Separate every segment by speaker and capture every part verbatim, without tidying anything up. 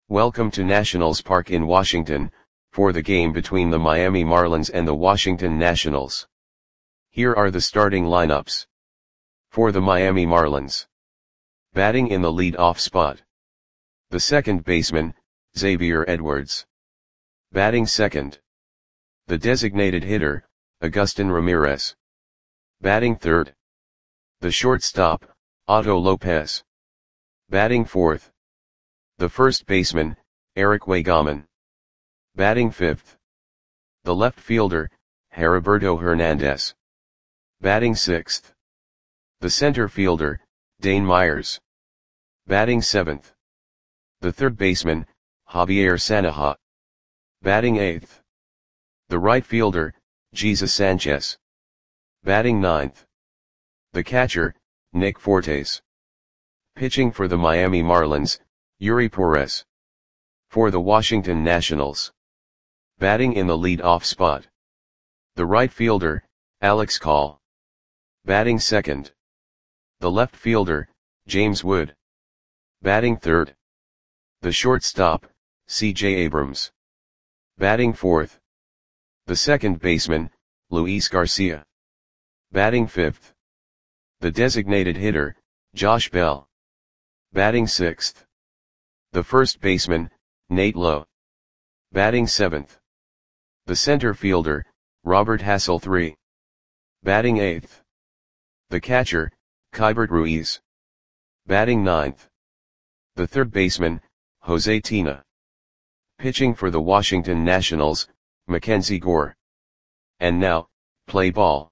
Speaker 1: Welcome to Nationals Park in Washington, for the game between the Miami Marlins and the Washington Nationals. Here are the starting lineups. For the Miami Marlins. Batting in the lead-off spot. The second baseman, Xavier Edwards. Batting second. The designated hitter, Agustin Ramirez. Batting third. The shortstop, Otto Lopez. Batting fourth. The first baseman, Eric Waygaman. Batting fifth. The left fielder, Heriberto Hernandez. Batting sixth. The center fielder, Dane Myers. Batting seventh. The third baseman, Javier Sanaha. Batting eighth. The right fielder, Jesus Sanchez. Batting ninth. The catcher, Nick Fortes. Pitching for the Miami Marlins, Yuri Perez. For the Washington Nationals. Batting in the lead-off spot. The right fielder, Alex Call. Batting second. The left fielder, James Wood. Batting third. The shortstop, C J Abrams. Batting fourth. The second baseman, Luis Garcia. Batting fifth. The designated hitter, Josh Bell. Batting sixth. The first baseman, Nate Lowe. Batting seventh. The center fielder, Robert Hassel the third. Batting eighth. The catcher, Keibert Ruiz. Batting ninth. The third baseman, Jose Tena. Pitching for the Washington Nationals, Mackenzie Gore. And now, play ball.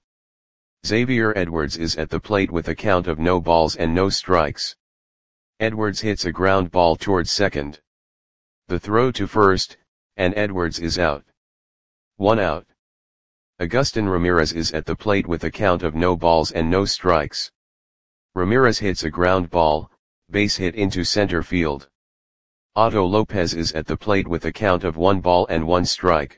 Speaker 1: Xavier Edwards is at the plate with a count of no balls and no strikes. Edwards hits a ground ball towards second. The throw to first, and Edwards is out. One out. Agustin Ramirez is at the plate with a count of no balls and no strikes. Ramirez hits a ground ball, base hit into center field. Otto Lopez is at the plate with a count of one ball and one strike.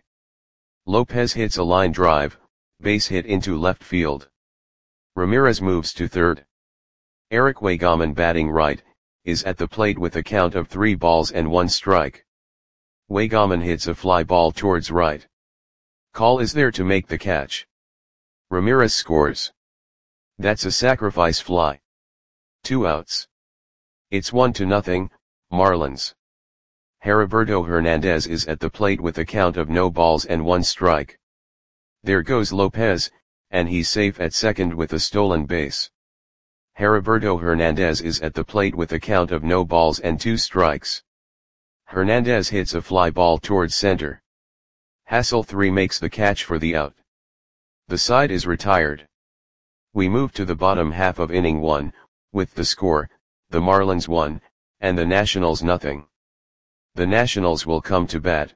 Speaker 1: Lopez hits a line drive, base hit into left field. Ramirez moves to third. Eric Waygaman, batting right, is at the plate with a count of three balls and one strike. Waygaman hits a fly ball towards right. Call is there to make the catch. Ramirez scores. That's a sacrifice fly. Two outs. It's one to nothing, Marlins. Heriberto Hernandez is at the plate with a count of no balls and one strike. There goes Lopez, and he's safe at second with a stolen base. Heriberto Hernandez is at the plate with a count of no balls and two strikes. Hernandez hits a fly ball towards center. Hassel the third makes the catch for the out. The side is retired. We move to the bottom half of inning one, with the score, the Marlins one, and the Nationals nothing. The Nationals will come to bat.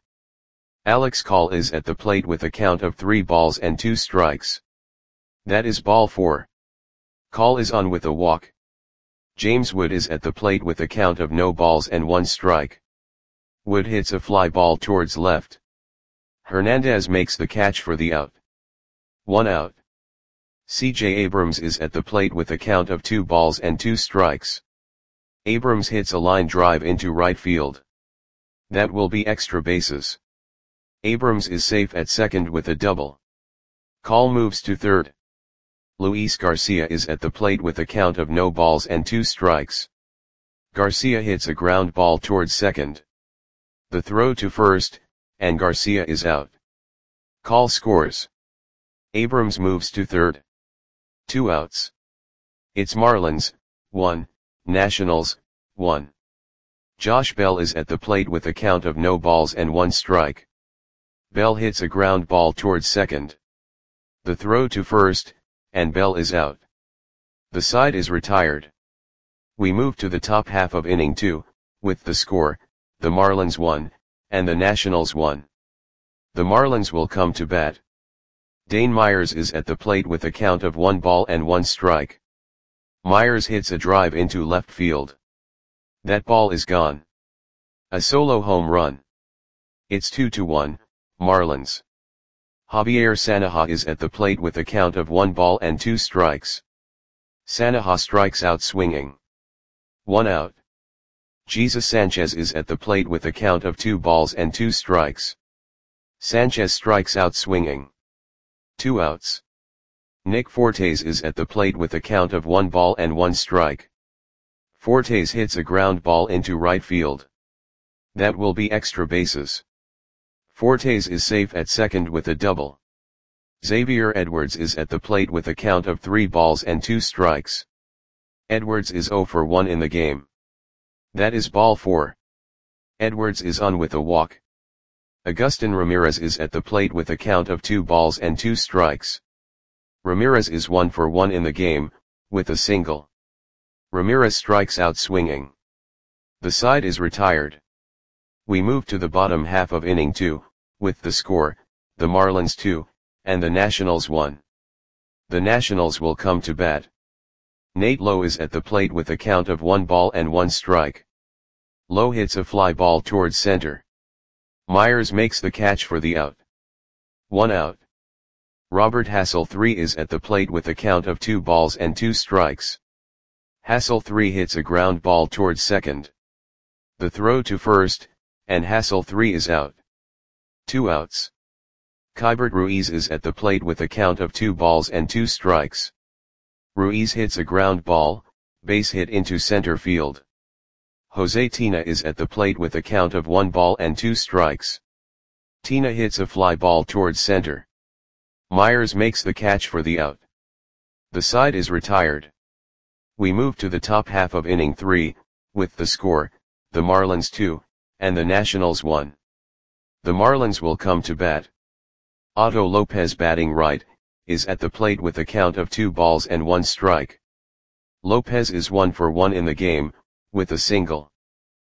Speaker 1: Alex Call is at the plate with a count of three balls and two strikes. That is ball four. Call is on with a walk. James Wood is at the plate with a count of no balls and one strike. Wood hits a fly ball towards left. Hernandez makes the catch for the out. One out. C J Abrams is at the plate with a count of two balls and two strikes. Abrams hits a line drive into right field. That will be extra bases. Abrams is safe at second with a double. Call moves to third. Luis Garcia is at the plate with a count of no balls and two strikes. Garcia hits a ground ball towards second. The throw to first, and Garcia is out. Call scores. Abrams moves to third. Two outs. It's Marlins, one, Nationals, one. Josh Bell is at the plate with a count of no balls and one strike. Bell hits a ground ball towards second. The throw to first, and Bell is out. The side is retired. We move to the top half of inning two, with the score, the Marlins one, and the Nationals one. The Marlins will come to bat. Dane Myers is at the plate with a count of one ball and one strike. Myers hits a drive into left field. That ball is gone. A solo home run. It's two to one, Marlins. Javier Sanaha is at the plate with a count of one ball and two strikes. Sanaha strikes out swinging. One out. Jesus Sanchez is at the plate with a count of two balls and two strikes. Sanchez strikes out swinging. Two outs. Nick Fortes is at the plate with a count of one ball and one strike. Fortes hits a ground ball into right field. That will be extra bases. Fortes is safe at second with a double. Xavier Edwards is at the plate with a count of three balls and two strikes. Edwards is zero for one in the game. That is ball four. Edwards is on with a walk. Agustin Ramirez is at the plate with a count of two balls and two strikes. Ramirez is one for one in the game, with a single. Ramirez strikes out swinging. The side is retired. We move to the bottom half of inning two, with the score, the Marlins two, and the Nationals one. The Nationals will come to bat. Nate Lowe is at the plate with a count of one ball and one strike. Lowe hits a fly ball towards center. Myers makes the catch for the out. One out. Robert Hassel three is at the plate with a count of two balls and two strikes. Hassel three hits a ground ball towards second. The throw to first, and Hassel three is out. Two outs. Keibert Ruiz is at the plate with a count of two balls and two strikes. Ruiz hits a ground ball, base hit into center field. Jose Tina is at the plate with a count of one ball and two strikes. Tina hits a fly ball towards center. Myers makes the catch for the out. The side is retired. We move to the top half of inning three, with the score, the Marlins two, and the Nationals one. The Marlins will come to bat. Otto Lopez batting right, is at the plate with a count of two balls and one strike. Lopez is one for one in the game, with a single.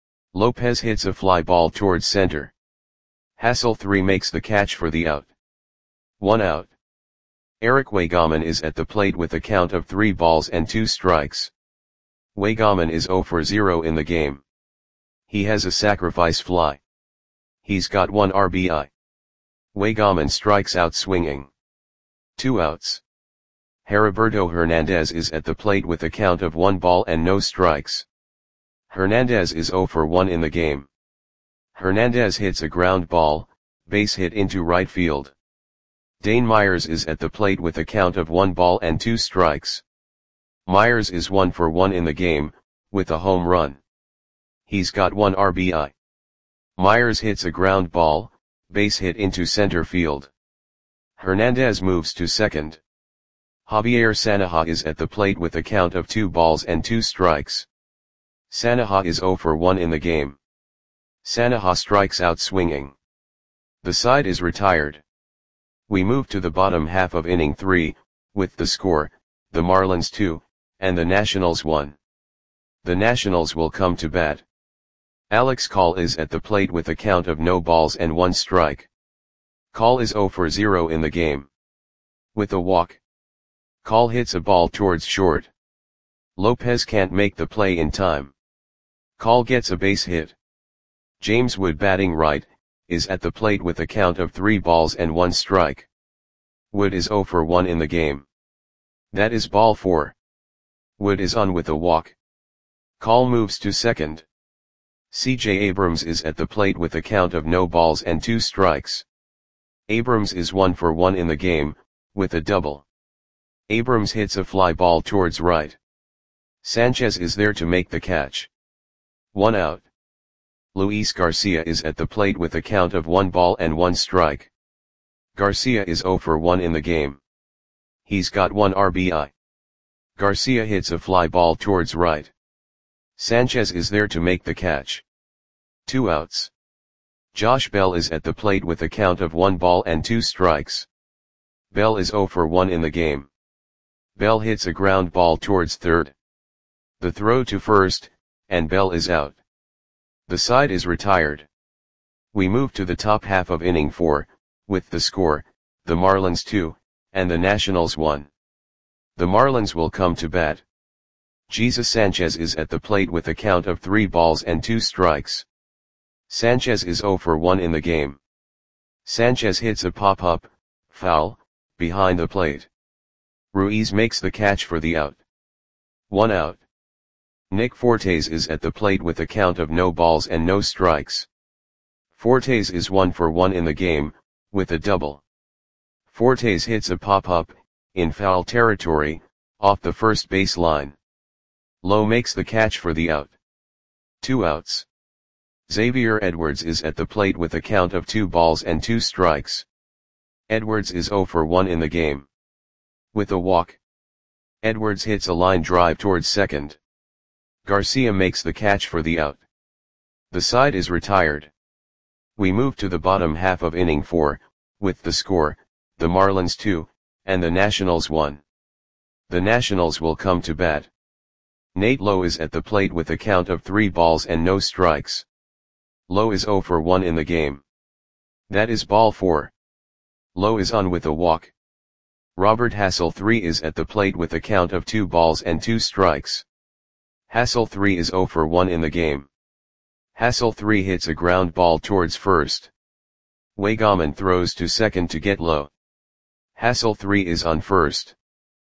Speaker 1: Lopez hits a fly ball towards center. Hassel three makes the catch for the out. One out. Eric Waygaman is at the plate with a count of three balls and two strikes. Waygaman is zero for zero in the game. He has a sacrifice fly. He's got one R B I. Waygaman strikes out swinging. Two outs. Heriberto Hernandez is at the plate with a count of one ball and no strikes. Hernandez is zero for one in the game. Hernandez hits a ground ball, base hit into right field. Dane Myers is at the plate with a count of one ball and two strikes. Myers is one for one in the game, with a home run. He's got one R B I. Myers hits a ground ball, base hit into center field. Hernandez moves to second. Javier Sanaha is at the plate with a count of two balls and two strikes. Sanaha is zero for one in the game. Sanaha strikes out swinging. The side is retired. We move to the bottom half of inning three, with the score, the Marlins two, and the Nationals one. The Nationals will come to bat. Alex Call is at the plate with a count of no balls and one strike. Call is zero for zero in the game. With a walk. Call hits a ball towards short. Lopez can't make the play in time. Call gets a base hit. James Wood batting right, is at the plate with a count of three balls and one strike. Wood is zero for one in the game. That is ball four. Wood is on with a walk. Call moves to second. C J Abrams is at the plate with a count of no balls and two strikes. Abrams is one for one in the game, with a double. Abrams hits a fly ball towards right. Sanchez is there to make the catch. One out. Luis Garcia is at the plate with a count of one ball and one strike. Garcia is zero for one in the game. He's got one R B I. Garcia hits a fly ball towards right. Sanchez is there to make the catch. Two outs. Josh Bell is at the plate with a count of one ball and two strikes. Bell is zero for one in the game. Bell hits a ground ball towards third. The throw to first, and Bell is out. The side is retired. We move to the top half of inning four, with the score, the Marlins two, and the Nationals one. The Marlins will come to bat. Jesus Sanchez is at the plate with a count of three balls and two strikes. Sanchez is zero for one in the game. Sanchez hits a pop-up, foul, behind the plate. Ruiz makes the catch for the out. One out. Nick Fortes is at the plate with a count of no balls and no strikes. Fortes is one for one in the game, with a double. Fortes hits a pop-up, in foul territory, off the first base line. Lowe makes the catch for the out. Two outs. Xavier Edwards is at the plate with a count of two balls and two strikes. Edwards is zero for one in the game. With a walk. Edwards hits a line drive towards second. Garcia makes the catch for the out. The side is retired. We move to the bottom half of inning four, with the score, the Marlins two, and the Nationals one. The Nationals will come to bat. Nate Lowe is at the plate with a count of three balls and no strikes. Lowe is zero for one in the game. That is ball four. Lowe is on with a walk. Robert Hassell the third is at the plate with a count of two balls and two strikes. Hassell the third is zero for one in the game. Hassell the third hits a ground ball towards first. Waygaman throws to second to get Lowe. Hassell the third is on first.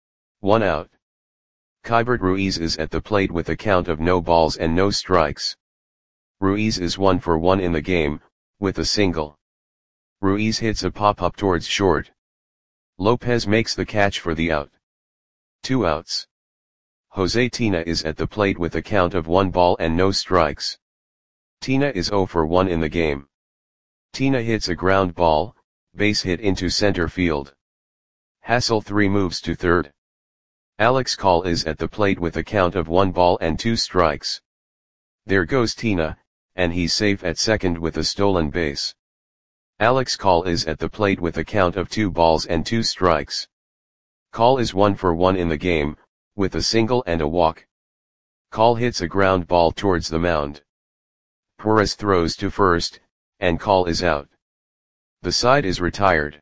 Speaker 1: One out. Keibert Ruiz is at the plate with a count of no balls and no strikes. Ruiz is one for one in the game, with a single. Ruiz hits a pop-up towards short. Lopez makes the catch for the out. Two outs. Jose Tina is at the plate with a count of one ball and no strikes. Tina is zero for one in the game. Tina hits a ground ball, base hit into center field. Hassell the third moves to third. Alex Call is at the plate with a count of one ball and two strikes. There goes Tina, and he's safe at second with a stolen base. Alex Call is at the plate with a count of two balls and two strikes. Call is one for one in the game, with a single and a walk. Call hits a ground ball towards the mound. Perez throws to first, and Call is out. The side is retired.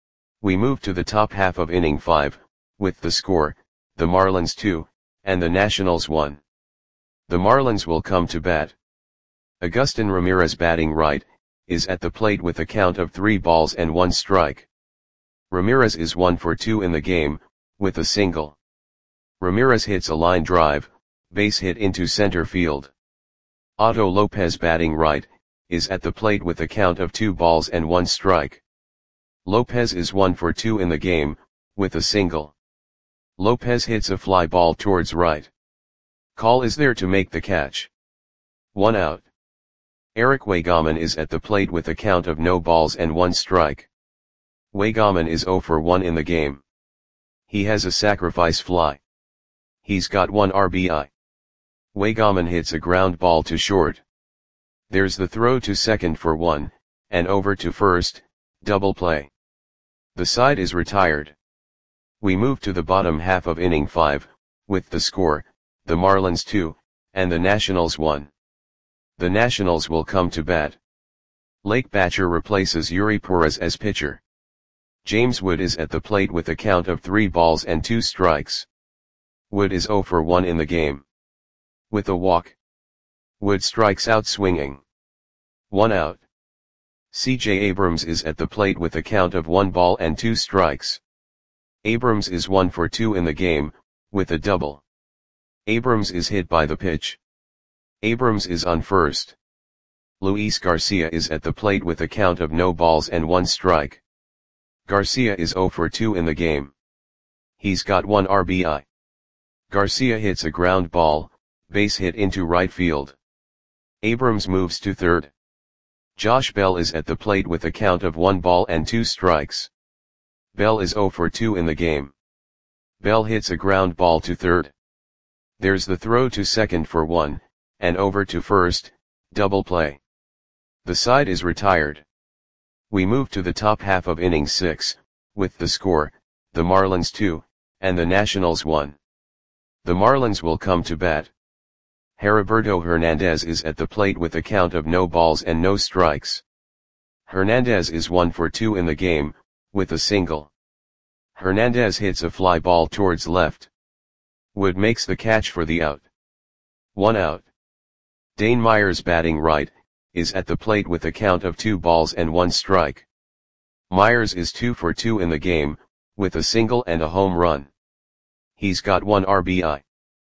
Speaker 1: We move to the top half of inning five, with the score, the Marlins two, and the Nationals one. The Marlins will come to bat. Agustin Ramirez, batting right, is at the plate with a count of three balls and one strike. Ramirez is one for two in the game, with a single. Ramirez hits a line drive, base hit into center field. Otto Lopez, batting right, is at the plate with a count of two balls and one strike. Lopez is one for two in the game, with a single. Lopez hits a fly ball towards right. Call is there to make the catch. One out. Eric Waygaman is at the plate with a count of no balls and one strike. Waygaman is zero for one in the game. He has a sacrifice fly. He's got one R B I. Waygaman hits a ground ball to short. There's the throw to second for one, and over to first, double play. The side is retired. We move to the bottom half of inning five, with the score, the Marlins two, and the Nationals one. The Nationals will come to bat. Lake Batcher replaces Yuri Perez as pitcher. James Wood is at the plate with a count of three balls and two strikes. Wood is zero for one in the game. With a walk. Wood strikes out swinging. One out. C J Abrams is at the plate with a count of one ball and two strikes. Abrams is one for two in the game, with a double. Abrams is hit by the pitch. Abrams is on first. Luis Garcia is at the plate with a count of no balls and one strike. Garcia is zero for two in the game. He's got one R B I. Garcia hits a ground ball, base hit into right field. Abrams moves to third. Josh Bell is at the plate with a count of one ball and two strikes. Bell is zero for two in the game. Bell hits a ground ball to third. There's the throw to second for one, and over to first, double play. The side is retired. We move to the top half of inning six, with the score, the Marlins two, and the Nationals one. The Marlins will come to bat. Heriberto Hernandez is at the plate with a count of no balls and no strikes. Hernandez is one for two in the game, with a single. Hernandez hits a fly ball towards left. Wood makes the catch for the out. One out. Dane Myers, batting right, is at the plate with a count of two balls and one strike. Myers is two for two in the game, with a single and a home run. He's got one R B I.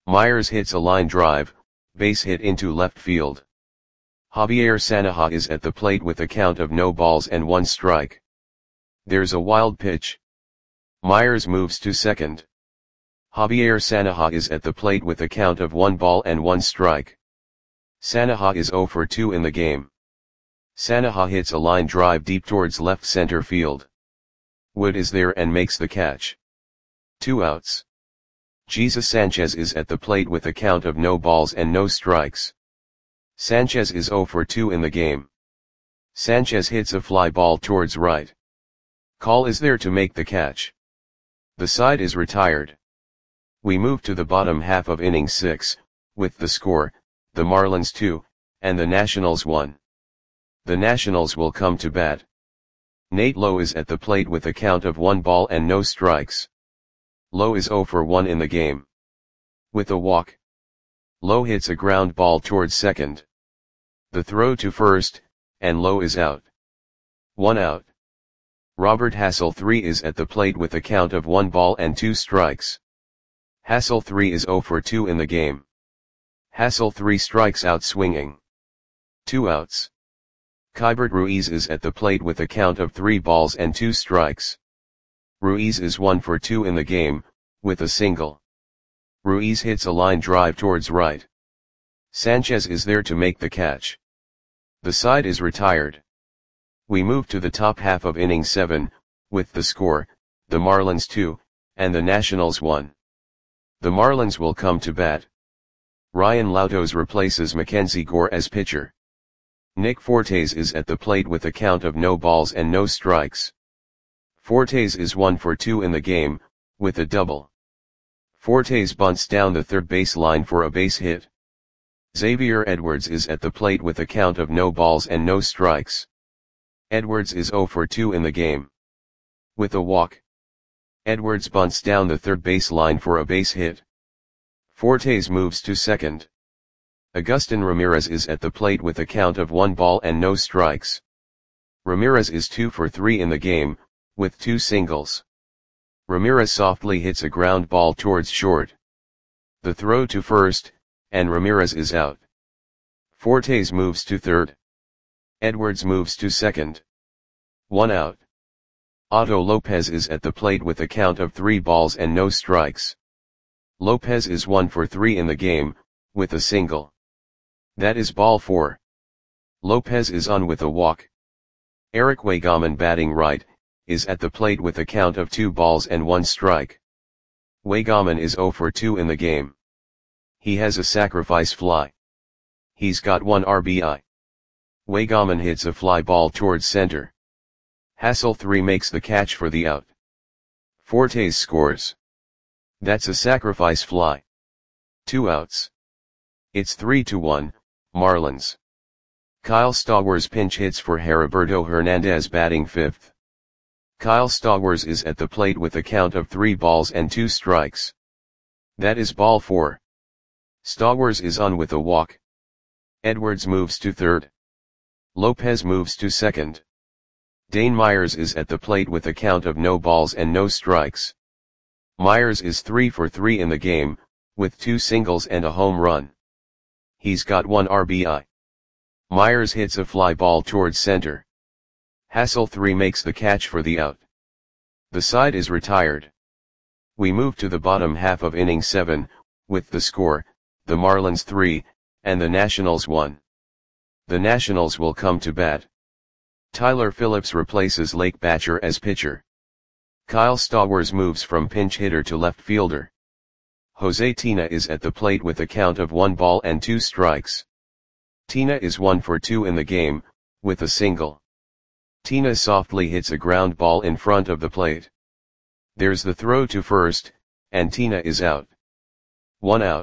Speaker 1: Myers hits a line drive, base hit into left field. Javier Sanaja is at the plate with a count of no balls and one strike. There's a wild pitch. Myers moves to second. Javier Sanaja is at the plate with a count of one ball and one strike. Sanaja is zero for two in the game. Sanaja hits a line drive deep towards left center field. Wood is there and makes the catch. Two outs. Jesus Sanchez is at the plate with a count of no balls and no strikes. Sanchez is zero for two in the game. Sanchez hits a fly ball towards right. Call is there to make the catch. The side is retired. We move to the bottom half of inning six, with the score, the Marlins two, and the Nationals one. The Nationals will come to bat. Nate Lowe is at the plate with a count of one ball and no strikes. Lowe is zero for one in the game. With a walk. Lowe hits a ground ball towards second. The throw to first, and Lowe is out. One out. Robert Hassell the third is at the plate with a count of one ball and two strikes. Hassell the third is zero for two in the game. Hassell the third strikes out swinging. Two outs. Keibert Ruiz is at the plate with a count of three balls and two strikes. Ruiz is one for two in the game, with a single. Ruiz hits a line drive towards right. Sanchez is there to make the catch. The side is retired. We move to the top half of inning seven, with the score, the Marlins two, and the Nationals one. The Marlins will come to bat. Ryan Lautos replaces Mackenzie Gore as pitcher. Nick Fortes is at the plate with a count of no balls and no strikes. Fortes is one for two in the game, with a double. Fortes bunts down the third base line for a base hit. Xavier Edwards is at the plate with a count of no balls and no strikes. Edwards is zero for two in the game. With a walk. Edwards bunts down the third base line for a base hit. Fortes moves to second. Agustin Ramirez is at the plate with a count of one ball and no strikes. Ramirez is two for three in the game, with two singles. Ramirez softly hits a ground ball towards short. The throw to first, and Ramirez is out. Fortes moves to third. Edwards moves to second. One out. Otto Lopez is at the plate with a count of three balls and no strikes. Lopez is one for three in the game, with a single. That is ball four. Lopez is on with a walk. Eric Waygaman, batting right, is at the plate with a count of two balls and one strike. Waygaman is zero for two in the game. He has a sacrifice fly. He's got one R B I. Waygaman hits a fly ball towards center. Hassell the third makes the catch for the out. Fortes scores. That's a sacrifice fly. Two outs. It's three to one, Marlins. Kyle Stowers pinch hits for Heriberto Hernandez, batting fifth. Kyle Stowers is at the plate with a count of three balls and two strikes. That is ball four. Stowers is on with a walk. Edwards moves to third. Lopez moves to second. Dane Myers is at the plate with a count of no balls and no strikes. Myers is three for three in the game, with two singles and a home run. He's got one R B I. Myers hits a fly ball towards center. Hassell the third makes the catch for the out. The side is retired. We move to the bottom half of inning seven, with the score, the Marlins three, and the Nationals one. The Nationals will come to bat. Tyler Phillips replaces Lake Batcher as pitcher. Kyle Stowers moves from pinch hitter to left fielder. Jose Tina is at the plate with a count of one ball and two strikes. Tina is one for two in the game, with a single. Tina softly hits a ground ball in front of the plate. There's the throw to first, and Tina is out. One out.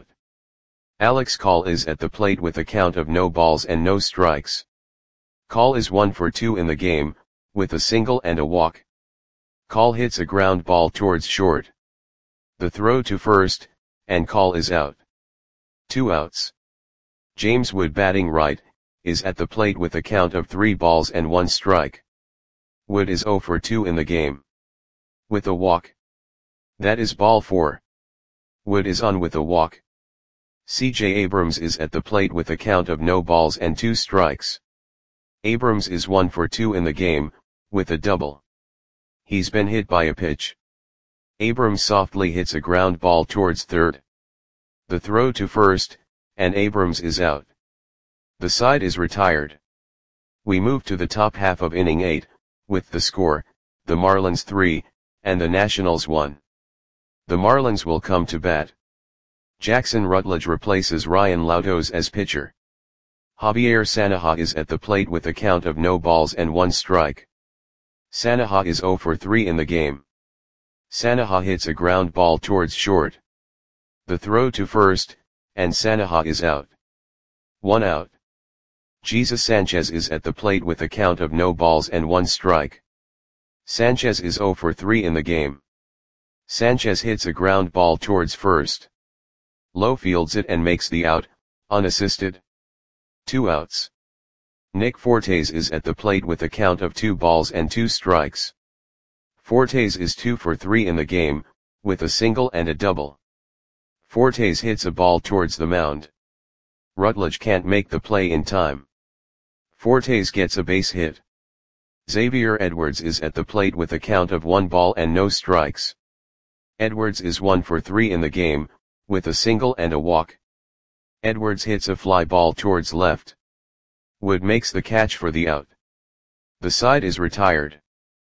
Speaker 1: Alex Call is at the plate with a count of no balls and no strikes. Call is one for two in the game, with a single and a walk. Call hits a ground ball towards short. The throw to first, and Call is out. Two outs. James Wood, batting right, is at the plate with a count of three balls and one strike. Wood is zero for two in the game. With a walk. That is ball four. Wood is on with a walk. C J Abrams is at the plate with a count of no balls and two strikes. Abrams is one for two in the game, with a double. He's been hit by a pitch. Abrams softly hits a ground ball towards third. The throw to first, and Abrams is out. The side is retired. We move to the top half of inning eight, with the score, the Marlins three, and the Nationals one. The Marlins will come to bat. Jackson Rutledge replaces Ryan Lautos as pitcher. Javier Sanaha is at the plate with a count of no balls and one strike. Sanaha is zero for three in the game. Sanaha hits a ground ball towards short. The throw to first, and Sanaha is out. One out. Jesus Sanchez is at the plate with a count of no balls and one strike. Sanchez is zero for three in the game. Sanchez hits a ground ball towards first. Lowe fields it and makes the out, unassisted. Two outs. Nick Fortes is at the plate with a count of two balls and two strikes. Fortes is two for three in the game, with a single and a double. Fortes hits a ball towards the mound. Rutledge can't make the play in time. Fortes gets a base hit. Xavier Edwards is at the plate with a count of one ball and no strikes. Edwards is one for three in the game, with a single and a walk. Edwards hits a fly ball towards left. Wood makes the catch for the out. The side is retired.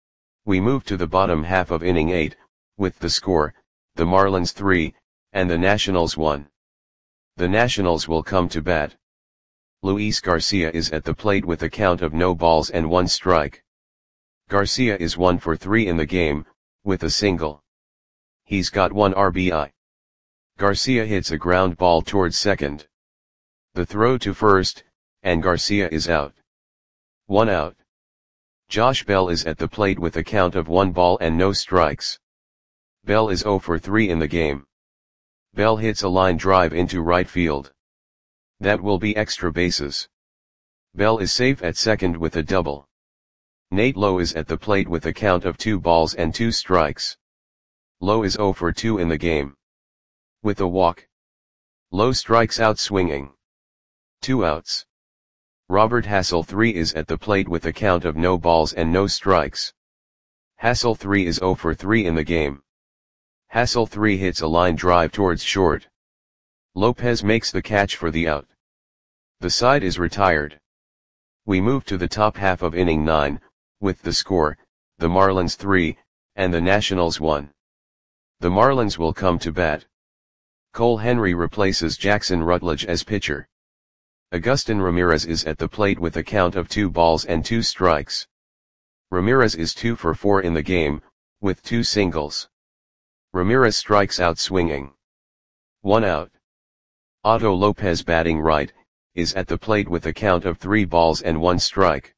Speaker 1: We move to the bottom half of inning eight, with the score, the Marlins three, and the Nationals one. The Nationals will come to bat. Luis Garcia is at the plate with a count of no balls and one strike. Garcia is one for three in the game, with a single. He's got one R B I. Garcia hits a ground ball towards second. The throw to first, and Garcia is out. One out. Josh Bell is at the plate with a count of one ball and no strikes. Bell is zero for three in the game. Bell hits a line drive into right field. That will be extra bases. Bell is safe at second with a double. Nate Lowe is at the plate with a count of two balls and two strikes. Lowe is zero for two in the game. With a walk. Lowe strikes out swinging. Two outs. Robert Hassel three is at the plate with a count of no balls and no strikes. Hassel three is zero for three in the game. Hassel three hits a line drive towards short. Lopez makes the catch for the out. The side is retired. We move to the top half of inning nine, with the score, the Marlins three, and the Nationals one. The Marlins will come to bat. Cole Henry replaces Jackson Rutledge as pitcher. Agustin Ramirez is at the plate with a count of two balls and two strikes. Ramirez is two for four in the game, with two singles. Ramirez strikes out swinging. One out. Otto Lopez, batting right, is at the plate with a count of three balls and one strike.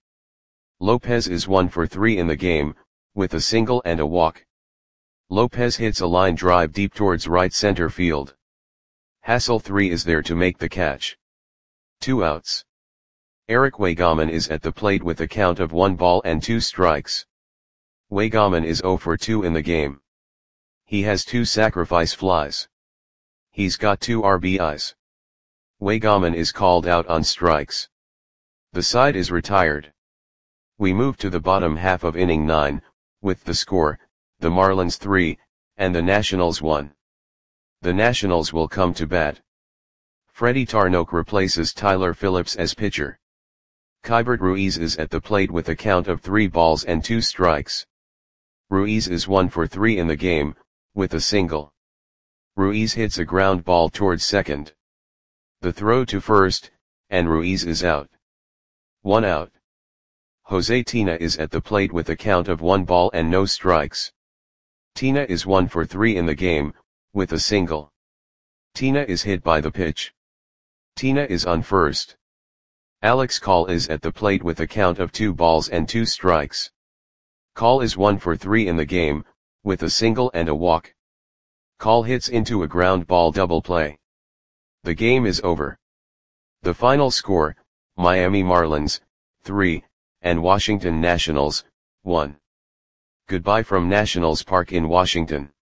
Speaker 1: Lopez is one for three in the game, with a single and a walk. Lopez hits a line drive deep towards right center field. Hassel three is there to make the catch. Two outs. Eric Waygaman is at the plate with a count of one ball and two strikes. Waygaman is zero for two in the game. He has two sacrifice flies. He's got two R B Is. Waygaman is called out on strikes. The side is retired. We move to the bottom half of inning nine, with the score, the Marlins three, and the Nationals one. The Nationals will come to bat. Freddie Tarnok replaces Tyler Phillips as pitcher. Keibert Ruiz is at the plate with a count of three balls and two strikes. Ruiz is one for three in the game, with a single. Ruiz hits a ground ball towards second. The throw to first, and Ruiz is out. One out. Jose Tina is at the plate with a count of one ball and no strikes. Tina is one for three in the game, with a single. Tina is hit by the pitch. Tina is on first. Alex Call is at the plate with a count of two balls and two strikes. Call is one for three in the game, with a single and a walk. Call hits into a ground ball double play. The game is over. The final score, Miami Marlins, three, and Washington Nationals, one. Goodbye from Nationals Park in Washington.